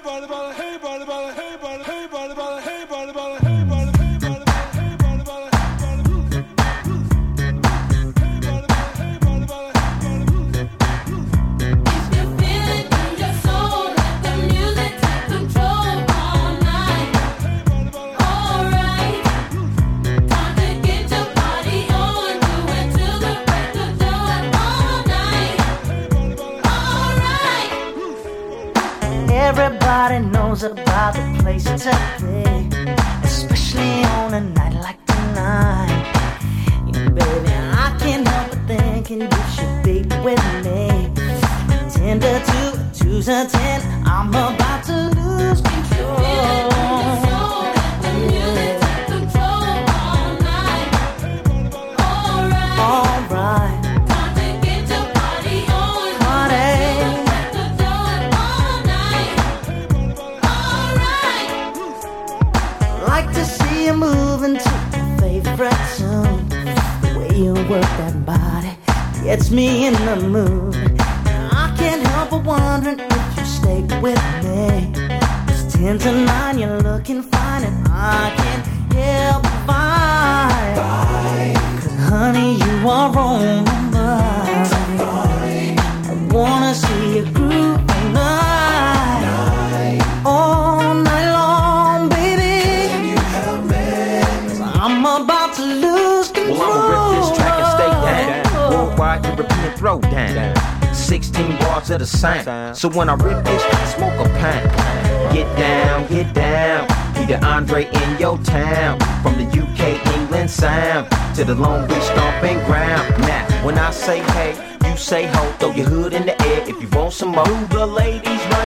Everybody knows about the place today, especially on a night like tonight. Yeah, baby, I can't help but thinking you should be with me. 10 to 2, 2 to 10, I'm about to lose control. Moving to my favorite tune. The way you work that body gets me in the mood. I can't help but wondering if you stay with me. It's 10 to 9, you're looking fine, and I can't help but vibe. 'Cause honey, you are on my mind. I wanna see you groove all night, all night long, baby. I'm about to lose control. Well, I'ma rip this track and stay down. Worldwide European throwdown. 16 bars of the same. So when I rip this, smoke a pound. Get down, get down. Peter Andre in your town. From the UK, England sound to the Long Beach stomping ground. Now, when I say hey, you say ho. Throw your hood in the air if you want some more. The ladies run